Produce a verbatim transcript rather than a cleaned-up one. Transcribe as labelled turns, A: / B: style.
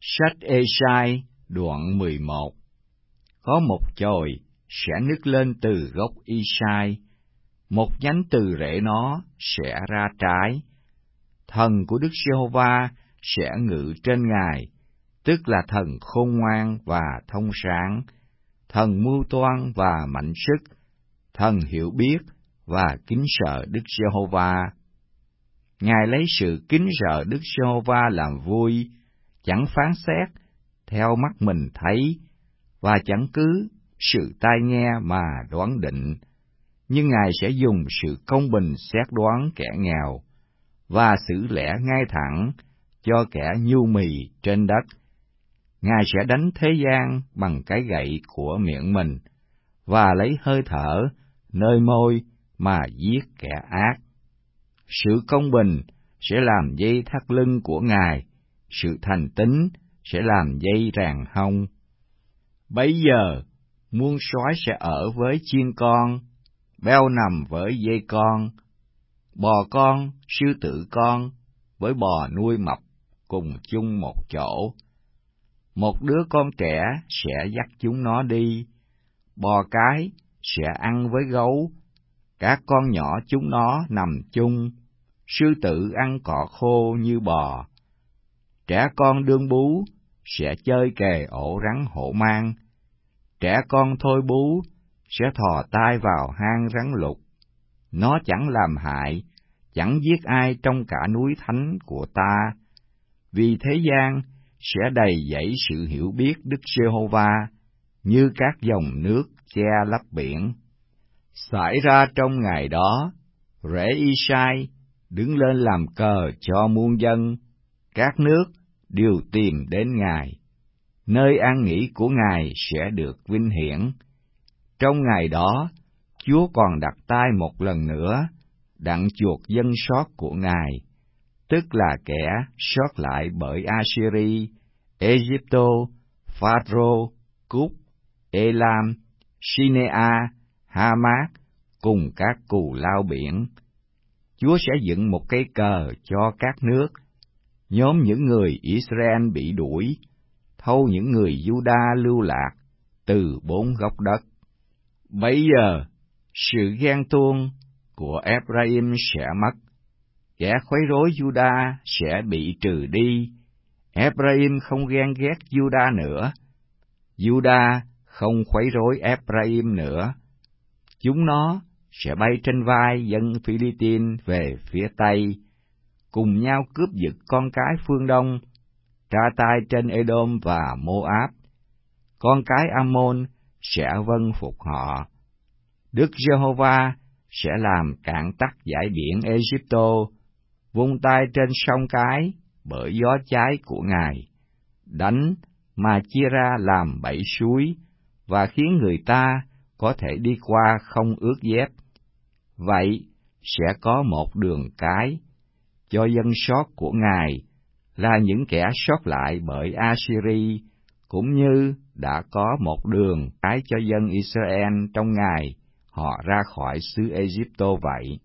A: Sách Ê-sai đoạn mười một. Có một chồi sẽ nứt lên từ gốc Y-sai, một nhánh từ rễ nó sẽ ra trái. Thần của Đức Giê-hô-va sẽ ngự trên Ngài, tức là thần khôn ngoan và thông sáng, thần mưu toan và mạnh sức, thần hiểu biết và kính sợ Đức Giê-hô-va. Ngài lấy sự kính sợ Đức Giê-hô-va làm vui, chẳng phán xét theo mắt mình thấy, và chẳng cứ sự tai nghe mà đoán định, nhưng Ngài sẽ dùng sự công bình xét đoán kẻ nghèo, và xử lẽ ngay thẳng cho kẻ nhu mì trên đất. Ngài sẽ đánh thế gian bằng cái gậy của miệng mình, và lấy hơi thở nơi môi mà giết kẻ ác. Sự công bình sẽ làm dây thắt lưng của Ngài, sự thành tín sẽ làm dây ràng hông. Bấy giờ, muôn sói sẽ ở với chiên con, beo nằm với dê con, bò con, sư tử con, với bò nuôi mập cùng chung một chỗ. Một đứa con trẻ sẽ dắt chúng nó đi, bò cái sẽ ăn với gấu, các con nhỏ chúng nó nằm chung, sư tử ăn cỏ khô như bò. Trẻ con đương bú sẽ chơi kề ổ rắn hổ mang, trẻ con thôi bú sẽ thò tay vào hang rắn lục. Nó chẳng làm hại, chẳng giết ai trong cả núi thánh của ta, vì thế gian sẽ đầy dẫy sự hiểu biết Đức Giê-hô-va, như các dòng nước che lấp biển. Xảy ra trong ngày đó, rễ Y-sai đứng lên làm cờ cho muôn dân, các nước đều tìm đến Ngài. Nơi an nghỉ của Ngài sẽ được vinh hiển. Trong ngày đó, Chúa còn đặt tay một lần nữa, đặng chuộc dân sót của Ngài, tức là kẻ sót lại bởi Assyri, Ê-díp-tô, Phát-rô, Cúc, Ê-lam, Sinea, Ha-mát, cùng các cù lao biển. Chúa sẽ dựng một cây cờ cho các nước, nhóm những người Israel bị đuổi, thâu những người Giu-đa lưu lạc từ bốn góc đất. Bấy giờ, sự ghen tuông của Ê-phra-im sẽ mất, kẻ khuấy rối Giu-đa sẽ bị trừ đi. Ê-phra-im không ghen ghét Giu-đa nữa, Giu-đa không khuấy rối Ê-phra-im nữa. Chúng nó sẽ bay trên vai dân Phi-li-tin về phía Tây, cùng nhau cướp giật con cái phương Đông, tra tay trên Ê-đôm và Mô-áp. Con cái Am-môn sẽ vâng phục họ. Đức Giê-hô-va sẽ làm cạn tắc dải biển Ê-díp-tô, vung tay trên sông cái bởi gió cháy của Ngài, đánh mà chia ra làm bảy suối, và khiến người ta có thể đi qua không ướt dép. Vậy sẽ có một đường cái cho dân sót của Ngài, là những kẻ sót lại bởi Assyri, cũng như đã có một đường cái cho dân Israel trong ngày họ ra khỏi xứ Ê-díp-tô vậy.